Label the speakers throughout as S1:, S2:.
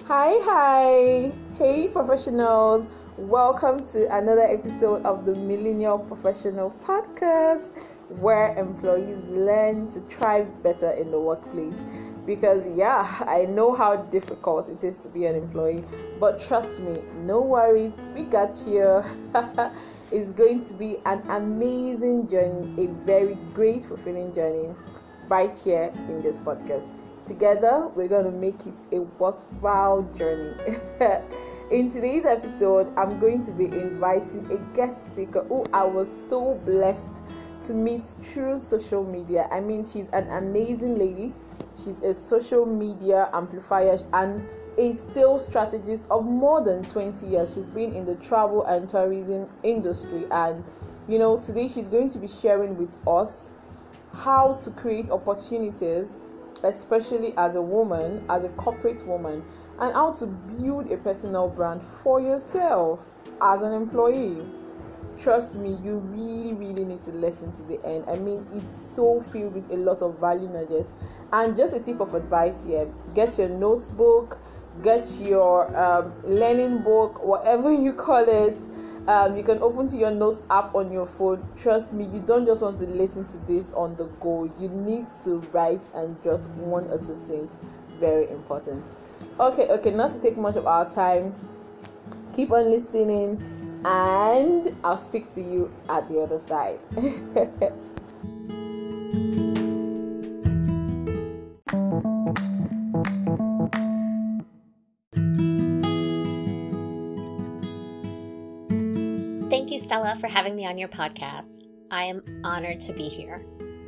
S1: Hi. Hey, professionals. Welcome to another episode of the Millennial Professional Podcast, where employees learn to thrive better in the workplace. Because, I know how difficult it is to be an employee, but trust me, no worries, we got you. It's going to be an amazing journey, a very great, fulfilling journey right here in this podcast. Together, we're going to make it a worthwhile journey. In today's episode, I'm going to be inviting a guest speaker who I was so blessed to meet through social media. I mean, she's an amazing lady. She's a social media amplifier and a sales strategist of more than 20 years. She's been in the travel and tourism industry. And, today she's going to be sharing with us how to create opportunities, especially as a woman, as a corporate woman, and how to build a personal brand for yourself as an employee. Trust me, you really need to listen to the end. I mean, it's so filled with a lot of value nuggets. And just a tip of advice here: get your notebook, get your learning book, whatever you call it. You can open to your notes app on your phone. Trust me, you don't just want to listen to this on the go. You need to write and jot one or two things. Very important. Okay, not to take much of our time. Keep on listening, and I'll speak to you at the other side.
S2: Thank you, Stella, for having me on your podcast. I am honored to be here.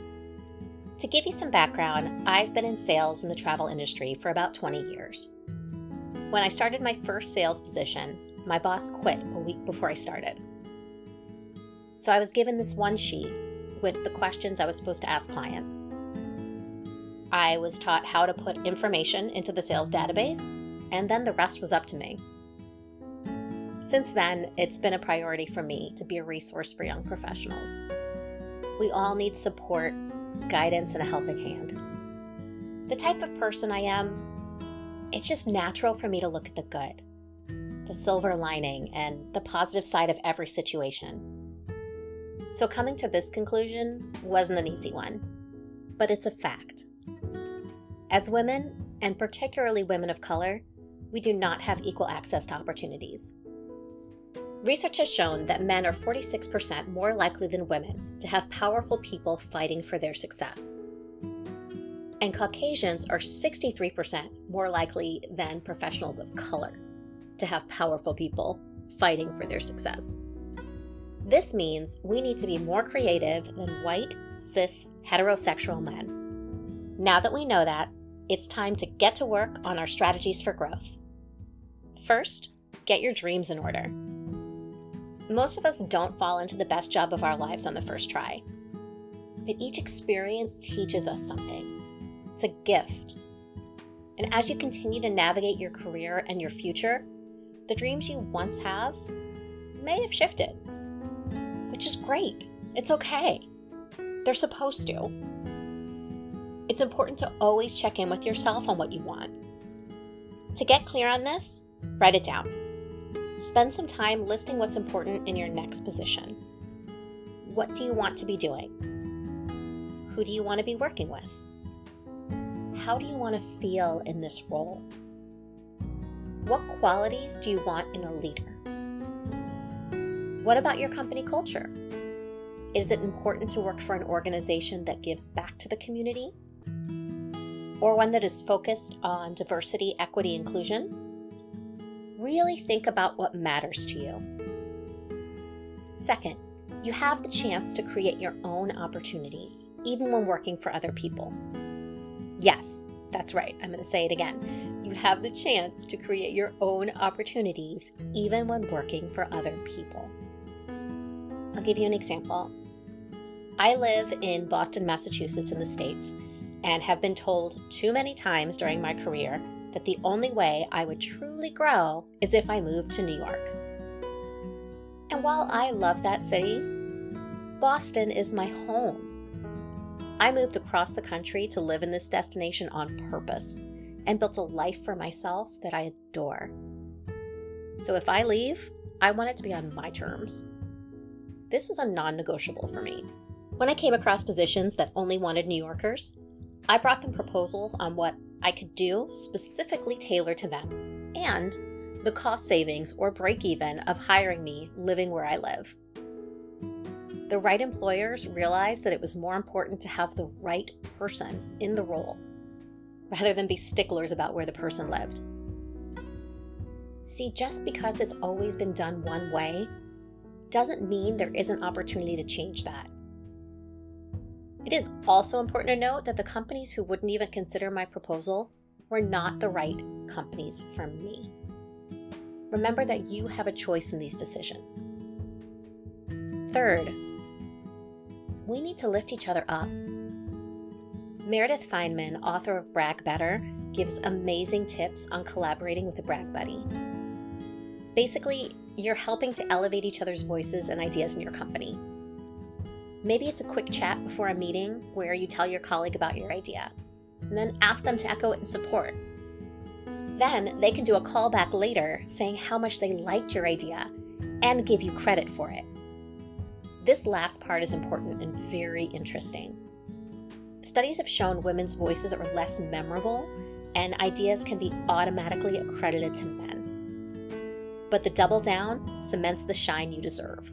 S2: To give you some background, I've been in sales in the travel industry for about 20 years. When I started my first sales position, my boss quit a week before I started. So I was given this one sheet with the questions I was supposed to ask clients. I was taught how to put information into the sales database, and then the rest was up to me. Since then, it's been a priority for me to be a resource for young professionals. We all need support, guidance, and a helping hand. The type of person I am, it's just natural for me to look at the good, the silver lining, and the positive side of every situation. So coming to this conclusion wasn't an easy one, but it's a fact. As women, and particularly women of color, we do not have equal access to opportunities. Research has shown that men are 46% more likely than women to have powerful people fighting for their success. And Caucasians are 63% more likely than professionals of color to have powerful people fighting for their success. This means we need to be more creative than white, cis, heterosexual men. Now that we know that, it's time to get to work on our strategies for growth. First, get your dreams in order. Most of us don't fall into the best job of our lives on the first try. But each experience teaches us something. It's a gift. And as you continue to navigate your career and your future, the dreams you once have may have shifted. Which is great. It's okay. They're supposed to. It's important to always check in with yourself on what you want. To get clear on this, write it down. Spend some time listing what's important in your next position. What do you want to be doing? Who do you want to be working with? How do you want to feel in this role? What qualities do you want in a leader? What about your company culture? Is it important to work for an organization that gives back to the community? Or one that is focused on diversity, equity, inclusion? Really think about what matters to you. Second, you have the chance to create your own opportunities, even when working for other people. Yes, that's right. I'm going to say it again. You have the chance to create your own opportunities, even when working for other people. I'll give you an example. I live in Boston, Massachusetts in the States, and have been told too many times during my career that the only way I would truly grow is if I moved to New York. And while I love that city, Boston is my home. I moved across the country to live in this destination on purpose, and built a life for myself that I adore. So if I leave, I want it to be on my terms. This was a non-negotiable for me. When I came across positions that only wanted New Yorkers, I brought them proposals on what I could do specifically tailored to them and the cost savings or break even of hiring me living where I live. The right employers realized that it was more important to have the right person in the role rather than be sticklers about where the person lived. See, just because it's always been done one way doesn't mean there isn't opportunity to change that. It is also important to note that the companies who wouldn't even consider my proposal were not the right companies for me. Remember that you have a choice in these decisions. Third, we need to lift each other up. Meredith Feynman, author of Brag Better, gives amazing tips on collaborating with a brag buddy. Basically, you're helping to elevate each other's voices and ideas in your company. Maybe it's a quick chat before a meeting where you tell your colleague about your idea, and then ask them to echo it in support. Then they can do a call back later saying how much they liked your idea and give you credit for it. This last part is important and very interesting. Studies have shown women's voices are less memorable and ideas can be automatically accredited to men. But the double down cements the shine you deserve.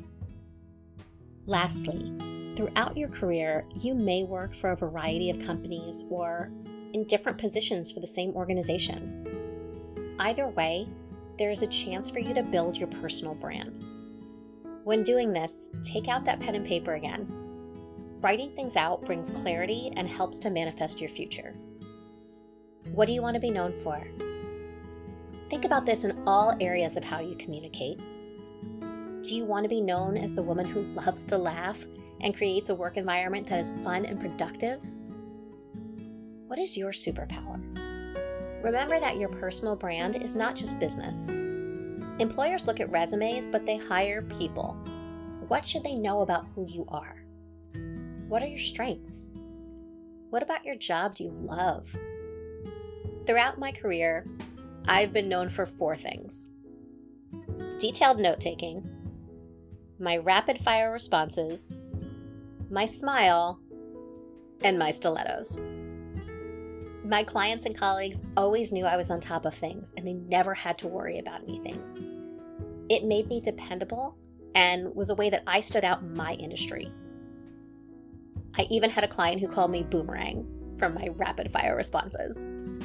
S2: Lastly, throughout your career, you may work for a variety of companies or in different positions for the same organization. Either way, there is a chance for you to build your personal brand. When doing this, take out that pen and paper again. Writing things out brings clarity and helps to manifest your future. What do you want to be known for? Think about this in all areas of how you communicate. Do you want to be known as the woman who loves to laugh and creates a work environment that is fun and productive? What is your superpower? Remember that your personal brand is not just business. Employers look at resumes, but they hire people. What should they know about who you are? What are your strengths? What about your job do you love? Throughout my career, I've been known for 4 things: detailed note-taking, my rapid-fire responses, my smile, and my stilettos. My clients and colleagues always knew I was on top of things, and they never had to worry about anything. It made me dependable and was a way that I stood out in my industry. I even had a client who called me Boomerang from my rapid-fire responses.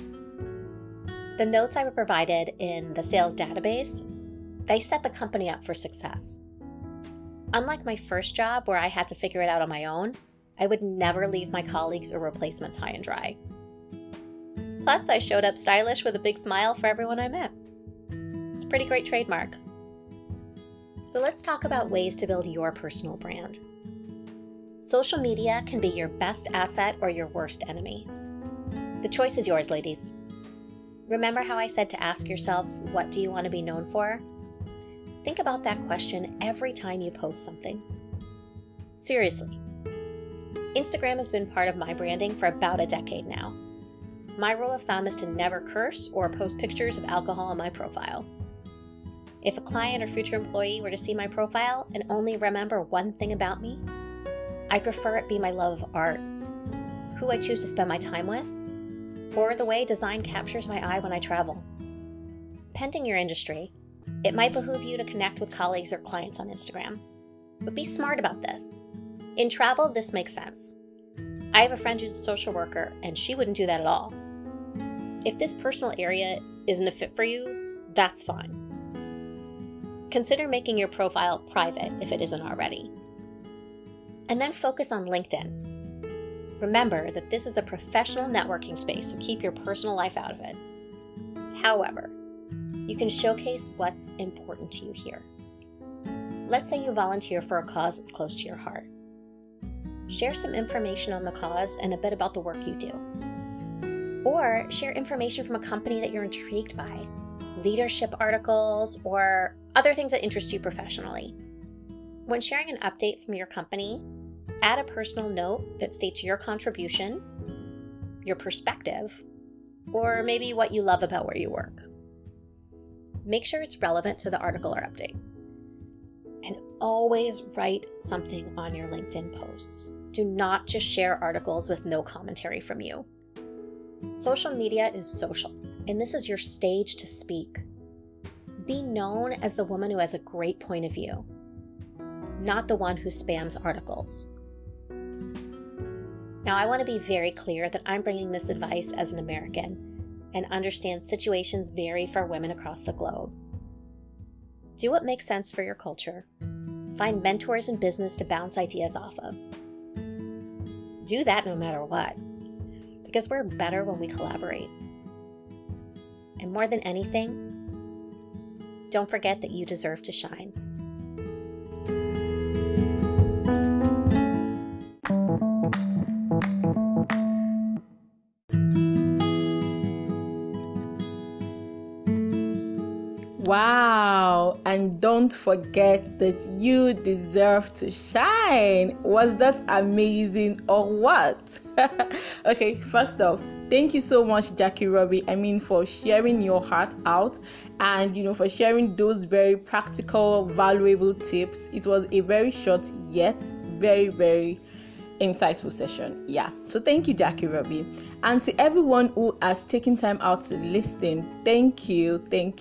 S2: The notes I provided in the sales database, they set the company up for success. Unlike my first job where I had to figure it out on my own, I would never leave my colleagues or replacements high and dry. Plus, I showed up stylish with a big smile for everyone I met. It's a pretty great trademark. So let's talk about ways to build your personal brand. Social media can be your best asset or your worst enemy. The choice is yours, ladies. Remember how I said to ask yourself, what do you want to be known for? Think about that question every time you post something. Seriously. Instagram has been part of my branding for about a decade now. My rule of thumb is to never curse or post pictures of alcohol on my profile. If a client or future employee were to see my profile and only remember one thing about me, I prefer it be my love of art, who I choose to spend my time with, or the way design captures my eye when I travel. Pending your industry, it might behoove you to connect with colleagues or clients on Instagram. But be smart about this. In travel, this makes sense. I have a friend who's a social worker, and she wouldn't do that at all. If this personal area isn't a fit for you, that's fine. Consider making your profile private if it isn't already. And then focus on LinkedIn. Remember that this is a professional networking space, so keep your personal life out of it. However, you can showcase what's important to you here. Let's say you volunteer for a cause that's close to your heart. Share some information on the cause and a bit about the work you do. Or share information from a company that you're intrigued by, leadership articles, or other things that interest you professionally. When sharing an update from your company, add a personal note that states your contribution, your perspective, or maybe what you love about where you work. Make sure it's relevant to the article or update. And always write something on your LinkedIn posts. Do not just share articles with no commentary from you. Social media is social, and this is your stage to speak. Be known as the woman who has a great point of view, not the one who spams articles. Now, I want to be very clear that I'm bringing this advice as an American and understand situations vary for women across the globe. Do what makes sense for your culture. Find mentors in business to bounce ideas off of. Do that no matter what, because we're better when we collaborate. And more than anything, don't forget that you deserve to shine.
S1: Wow, and don't forget that you deserve to shine. Was that amazing or what? Okay, first off, thank you so much, Jackie Robbie. For sharing your heart out and for sharing those very practical, valuable tips. It was a very short yet very, very insightful session. So thank you, Jackie Robbie. And to everyone who has taken time out to listen, thank you.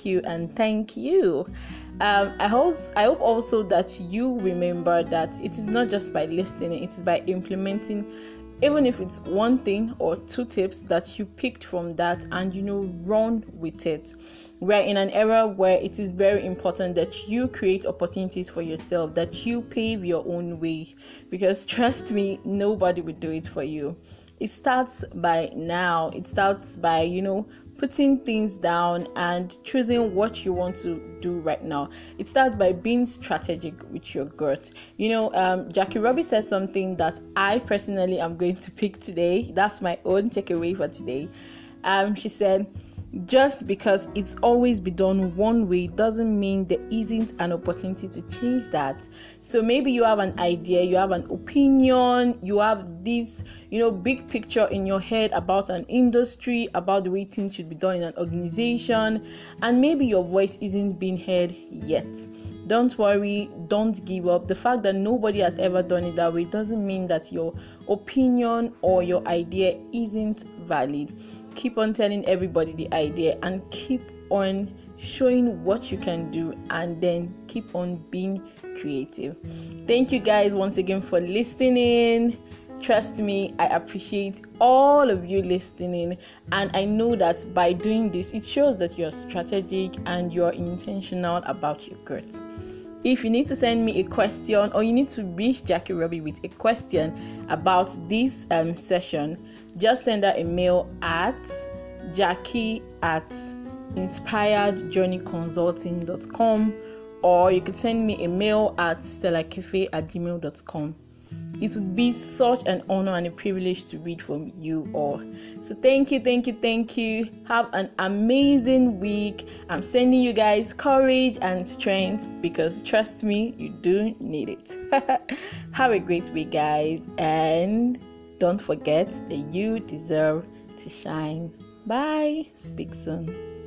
S1: I hope also that you remember that it is not just by listening, it is by implementing, even if it's one thing or two tips that you picked from that and run with it. We're in an era where it is very important that you create opportunities for yourself, that you pave your own way, because trust me, nobody will do it for you. It starts by now. It starts by, putting things down and choosing what you want to do right now. It starts by being strategic with your growth. Jackie Robbie said something that I personally am going to pick today. That's my own takeaway for today. She said, just because it's always been done one way doesn't mean there isn't an opportunity to change that. So maybe you have an idea, you have an opinion, you have this, big picture in your head about an industry, about the way things should be done in an organization, and maybe your voice isn't being heard yet. Don't worry, don't give up. The fact that nobody has ever done it that way doesn't mean that your opinion or your idea isn't valid. Keep on telling everybody the idea and keep on showing what you can do, and then keep on being creative. Thank you guys once again for listening. Trust me, I appreciate all of you listening, and I know that by doing this, it shows that you're strategic and you're intentional about your growth. If you need to send me a question or you need to reach Jackie Robbie with a question about this session, just send her a mail at jackie@inspiredjourneyconsulting.com, or you could send me a mail at stellakefe@gmail.com. It would be such an honor and a privilege to read from you all. So thank you. Have an amazing week. I'm sending you guys courage and strength, because trust me, you do need it. Have a great week, guys, and don't forget that you deserve to shine. Bye. Speak soon.